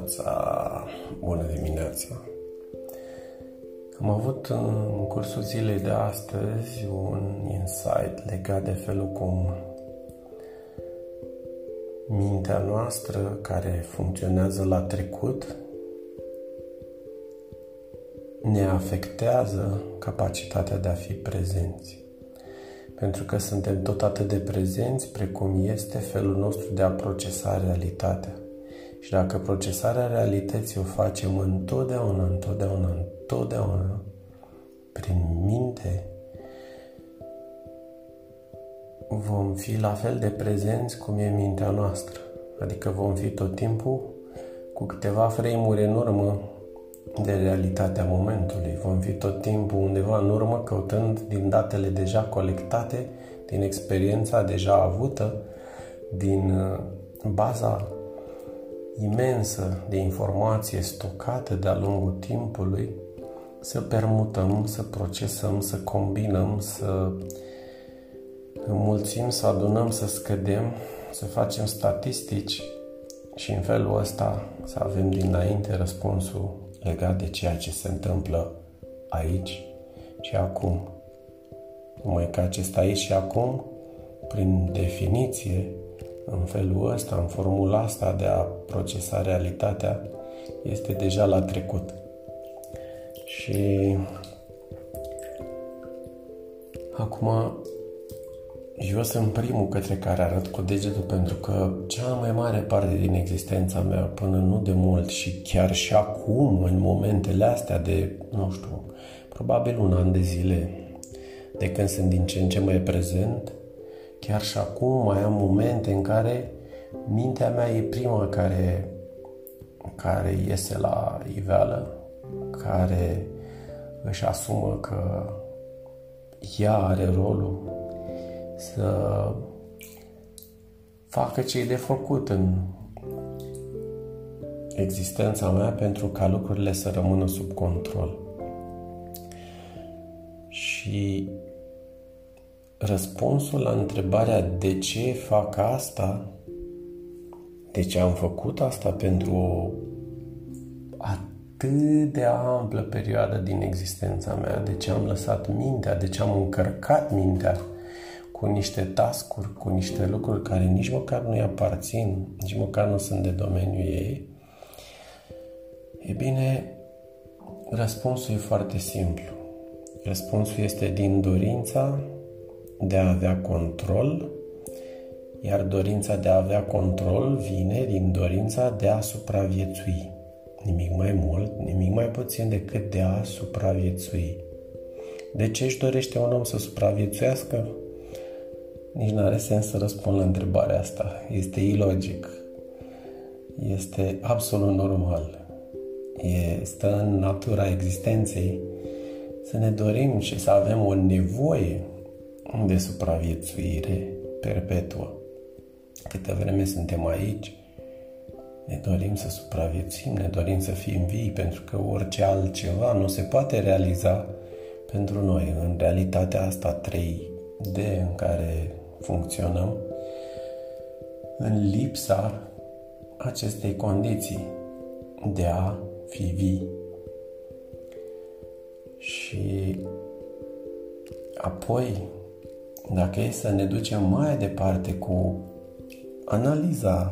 Bună dimineața! Am avut în cursul zilei de astăzi un insight legat de felul cum mintea noastră, care funcționează la trecut, ne afectează capacitatea de a fi prezenți. Pentru că suntem tot atât de prezenți precum este felul nostru de a procesa realitatea. Și dacă procesarea realității o facem întotdeauna prin minte, vom fi la fel de prezenți cum e mintea noastră. Adică vom fi tot timpul cu câteva frame-uri în urmă de realitatea momentului. Vom fi tot timpul undeva în urmă, căutând din datele deja colectate, din experiența deja avută, din baza imensă de informație stocată de-a lungul timpului, să permutăm, să procesăm, să combinăm, să înmulțim, să adunăm, să scădem, să facem statistici și în felul ăsta să avem dinainte răspunsul legat de ceea ce se întâmplă aici și acum. Numai că acest aici și acum, prin definiție, în felul ăsta, în formula asta de a procesa realitatea, este deja la trecut. Și acum eu sunt primul către care arăt cu degetul, pentru că cea mai mare parte din existența mea până nu de mult și chiar și acum, în momentele astea de, probabil un an de zile, de când sunt din ce în ce mai prezent, chiar și acum mai am momente în care mintea mea e prima care iese la iveală, care își asumă că ea are rolul să facă ce e de făcut în existența mea pentru ca lucrurile să rămână sub control. Și răspunsul la întrebarea de ce fac asta, de ce am făcut asta pentru o atât de amplă perioadă din existența mea, de ce am lăsat mintea, de ce am încărcat mintea cu niște task-uri, cu niște lucruri care nici măcar nu-i aparțin, nici măcar nu sunt de domeniul ei. E bine, răspunsul e foarte simplu. Răspunsul este din dorința de a avea control, iar dorința de a avea control vine din dorința de a supraviețui. Nimic mai mult, nimic mai puțin decât de a supraviețui. De ce își dorește un om să supraviețuiască? Nici n-are sens să răspund la întrebarea asta. Este ilogic. Este absolut normal. Stă în natura existenței să ne dorim și să avem o nevoie de supraviețuire perpetuă. Câtă vreme suntem aici, ne dorim să supraviețuim, ne dorim să fim vii, pentru că orice altceva nu se poate realiza pentru noi. În realitatea asta 3D în care funcționăm, în lipsa acestei condiții de a fi vii. Și apoi, dacă e să ne ducem mai departe cu analiza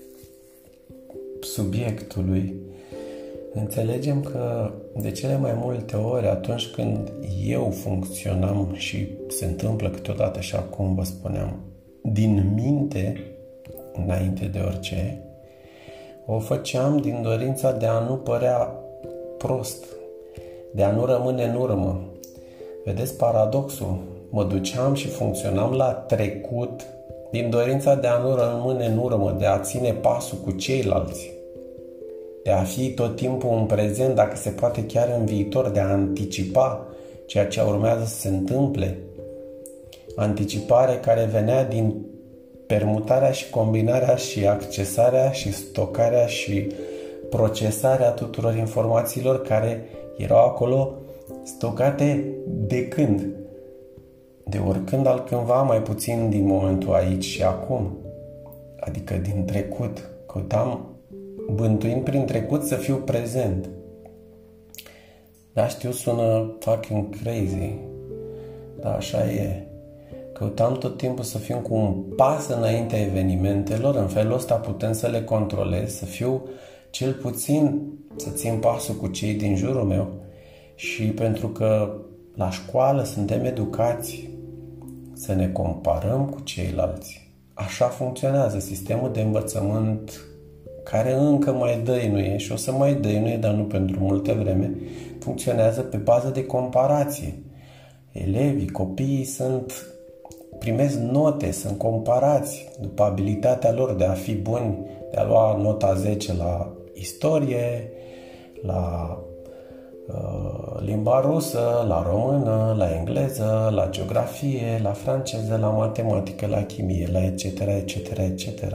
subiectului, înțelegem că de cele mai multe ori, atunci când eu funcționam și se întâmplă câteodată și acum vă spuneam, din minte, înainte de orice, o făceam din dorința de a nu părea prost, de a nu rămâne în urmă. Vedeți paradoxul? Mă duceam și funcționam la trecut din dorința de a nu rămâne în urmă, de a ține pasul cu ceilalți, de a fi tot timpul în prezent, dacă se poate chiar în viitor, de a anticipa ceea ce urmează să se întâmple. Anticipare care venea din permutarea și combinarea și accesarea și stocarea și procesarea tuturor informațiilor care erau acolo stocate de când? De oricând altcândva, mai puțin din momentul aici și acum. Adică din trecut. Căutam bântuind prin trecut, să fiu prezent. Da, știu, sună fucking crazy, dar așa e. Căutam tot timpul să fiu cu un pas înaintea evenimentelor, în felul ăsta putem să le controlez, să fiu cel puțin, să țin pasul cu cei din jurul meu. Și pentru că la școală suntem educați să ne comparăm cu ceilalți. Așa funcționează sistemul de învățământ, care încă mai dăinuie și o să mai dăinuie, dar nu pentru multă vreme, funcționează pe bază de comparație. Elevii, copiii primesc note, sunt comparați după abilitatea lor de a fi buni, de a lua nota 10 la istorie, la limba rusă, la română, la engleză, la geografie, la franceză, la matematică, la chimie, la etc., etc., etc.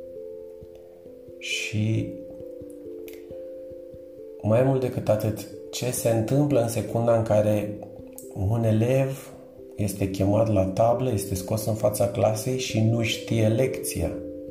Și mai mult decât atât, ce se întâmplă în secunda în care un elev este chemat la tablă, este scos în fața clasei și nu știe lecția.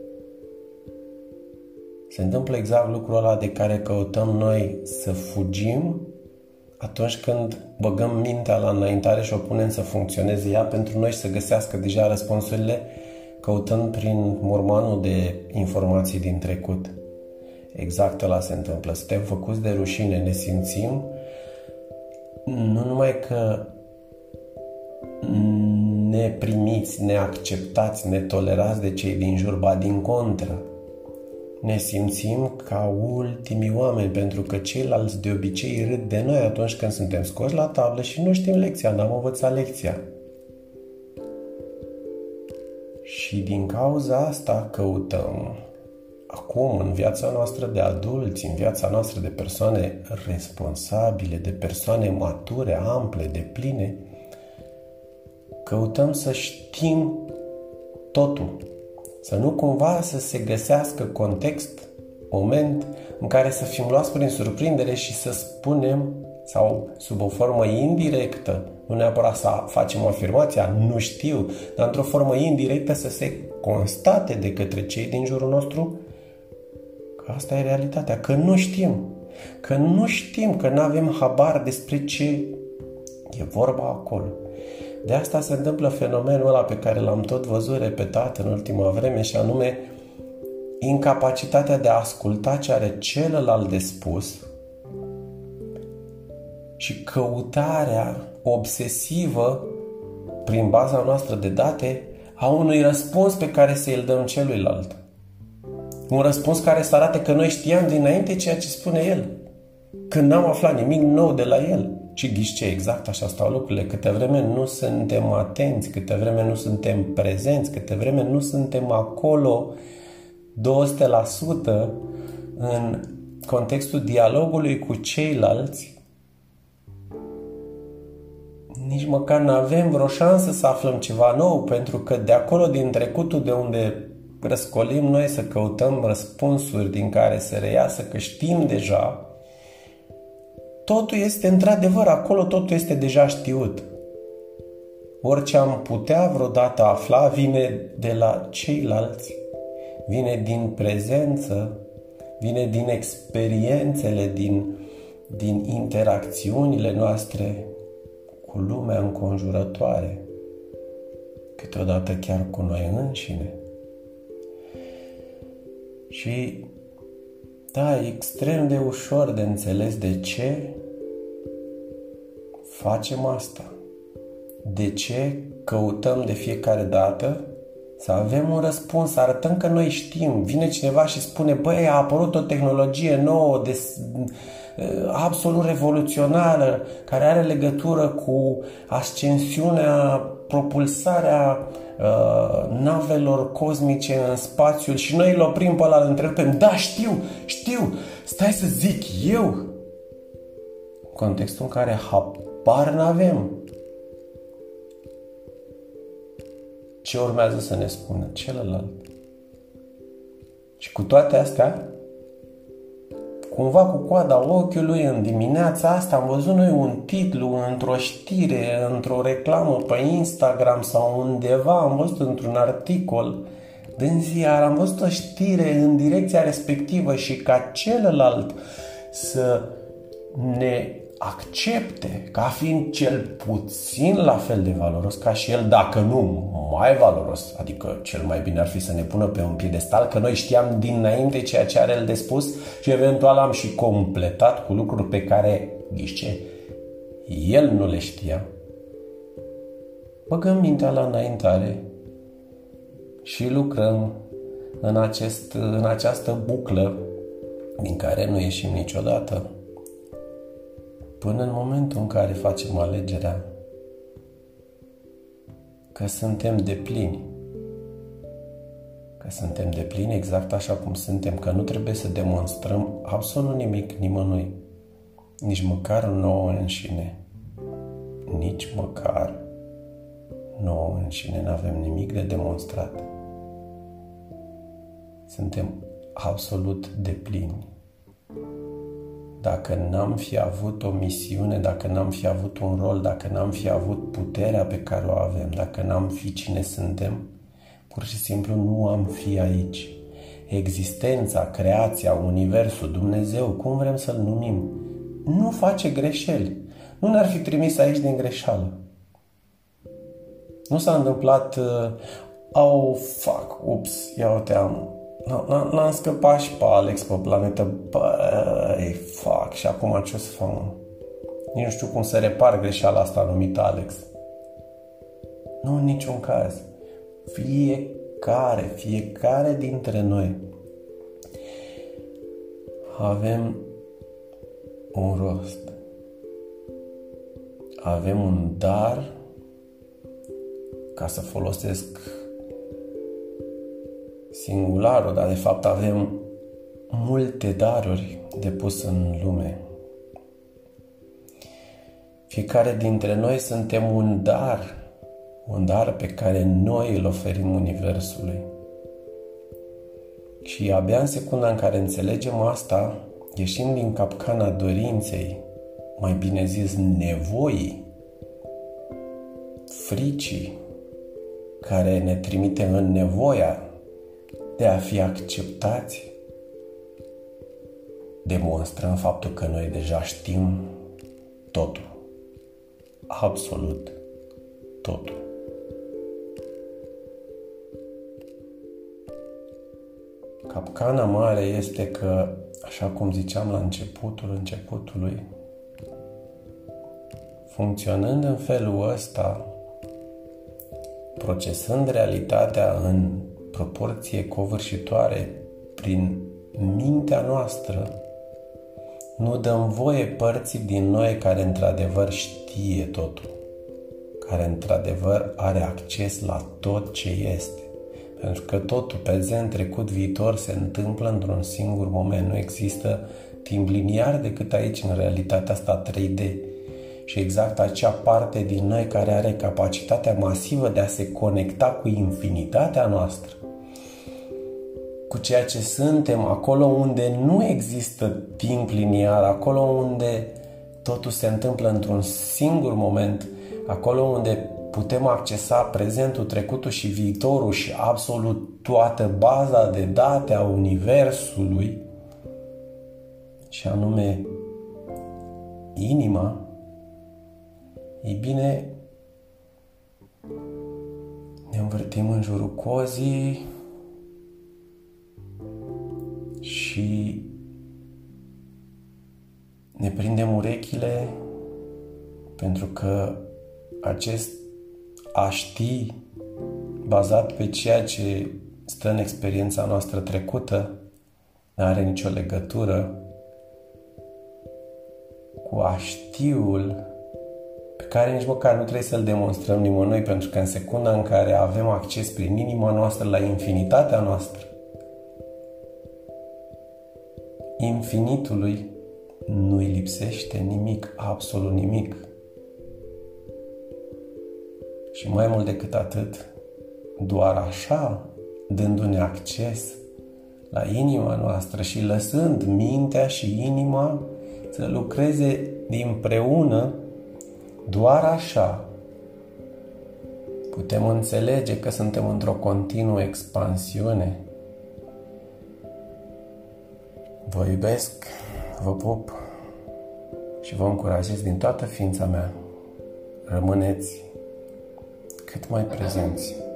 Se întâmplă exact lucrul ăla de care căutăm noi să fugim atunci când băgăm mintea la înaintare și o punem să funcționeze ea pentru noi și să găsească deja răspunsurile, căutând prin mormanul de informații din trecut. Exact ăla se întâmplă. Suntem făcuți de rușine, ne simțim nu numai că neprimiți, neacceptați, netolerați de cei din jur, ba din contră. Ne simțim ca ultimii oameni, pentru că ceilalți de obicei râd de noi atunci când suntem scoși la tablă și nu știm lecția, n-am învățat lecția. Și din cauza asta căutăm acum, în viața noastră de adulți, în viața noastră de persoane responsabile, de persoane mature, ample, depline, căutăm să știm totul. Să nu cumva să se găsească context, moment în care să fim luați prin surprindere și să spunem, sau sub o formă indirectă, nu neapărat să facem afirmația, nu știu, dar într-o formă indirectă să se constate de către cei din jurul nostru că asta e realitatea, că nu știm, că nu avem habar despre ce e vorba acolo. De asta se întâmplă fenomenul ăla pe care l-am tot văzut repetat în ultima vreme și anume incapacitatea de a asculta ce are celălalt de spus și căutarea obsesivă prin baza noastră de date a unui răspuns pe care să îl dăm celuilalt. Un răspuns care să arate că noi știam dinainte ceea ce spune el, când n-am aflat nimic nou de la el. Și ghiși ce, exact așa stau lucrurile. Câte vreme nu suntem atenți, câte vreme nu suntem prezenți, câte vreme nu suntem acolo 200% în contextul dialogului cu ceilalți, nici măcar nu avem vreo șansă să aflăm ceva nou, pentru că de acolo, din trecutul de unde răscolim noi să căutăm răspunsuri din care să reiasă că știm deja, totul este într-adevăr acolo, totul este deja știut. Orice am putea vreodată afla vine de la ceilalți, vine din prezență, vine din experiențele, din interacțiunile noastre cu lumea înconjurătoare, câteodată chiar cu noi înșine. Și da, e extrem de ușor de înțeles de ce facem asta. De ce căutăm de fiecare dată să avem un răspuns, să arătăm că noi știm. Vine cineva și spune, băi, a apărut o tehnologie nouă, absolut revoluționară, care are legătură cu ascensiunea, propulsarea navelor cosmice în spațiul și noi îl oprim pe ăla, îl întrebăm, da, știu, stai să zic eu. În contextul în care habar n-avem. Ce urmează să ne spună celălalt? Și cu toate astea, cumva cu coada ochiului, în dimineața asta am văzut noi un titlu într-o știre, într-o reclamă pe Instagram sau undeva, am văzut într-un articol din ziar, am văzut o știre în direcția respectivă și ca celălalt să ne accepte ca fiind cel puțin la fel de valoros ca și el, dacă nu mai valoros, adică cel mai bine ar fi să ne pună pe un piedestal, că noi știam dinainte ceea ce are el de spus și eventual am și completat cu lucruri pe care, ghiște, el nu le știa. Băgăm mintea la înaintare și lucrăm în această buclă din care nu ieșim niciodată, până în momentul în care facem alegerea că suntem deplini. Că suntem deplini exact așa cum suntem, că nu trebuie să demonstrăm absolut nimic nimănui, nici măcar nouă înșine. Nici măcar nouă înșine n-avem nimic de demonstrat. Suntem absolut deplini. Dacă n-am fi avut o misiune, dacă n-am fi avut un rol, dacă n-am fi avut puterea pe care o avem, dacă n-am fi cine suntem, pur și simplu nu am fi aici. Existența, creația, universul, Dumnezeu, cum vrem să-L numim, nu face greșeli. Nu ne-ar fi trimis aici din greșeală. Nu s-a întâmplat, ups, ia uite, l-am scăpat și pe Alex pe planetă, și acum ce o să fac? Nici nu știu cum să repar greșeala asta numită Alex. Nu, în niciun caz. Fiecare dintre noi avem un rost. Avem un dar, ca să folosesc singularul, dar de fapt avem multe daruri de pus în lume. Fiecare dintre noi suntem un dar pe care noi îl oferim universului. Și abia în secunda în care înțelegem asta, ieșim din capcana dorinței, mai bine zis nevoii, fricii, care ne trimite în nevoia de a fi acceptați, demonstrăm faptul că noi deja știm totul. Absolut totul. Capcana mare este că, așa cum ziceam la începutului, funcționând în felul ăsta, procesând realitatea în proporție covârșitoare prin mintea noastră, nu dăm voie părții din noi care într-adevăr știe totul, care într-adevăr are acces la tot ce este. Pentru că totul, prezent, trecut, viitor, se întâmplă într-un singur moment. Nu există timp liniar decât aici, în realitatea asta 3D. Și exact acea parte din noi care are capacitatea masivă de a se conecta cu infinitatea noastră, cu ceea ce suntem, acolo unde nu există timp liniar, acolo unde totul se întâmplă într-un singur moment, acolo unde putem accesa prezentul, trecutul și viitorul și absolut toată baza de date a universului, și anume inima. Ei bine, ne învârtim în jurul cozii și ne prindem urechile, pentru că acest a ști, bazat pe ceea ce stă în experiența noastră trecută, nu are nicio legătură cu a știul pe care nici măcar nu trebuie să-l demonstrăm nimănui, pentru că în secunda în care avem acces prin inima noastră la infinitatea noastră, infinitului nu-i lipsește nimic, absolut nimic. Și mai mult decât atât, doar așa, dându-ne acces la inima noastră și lăsând mintea și inima să lucreze împreună, doar așa Putem înțelege că suntem într-o continuă expansiune. Vă iubesc, vă pup și vă încurajez din toată ființa mea. Rămâneți cât mai prezenți.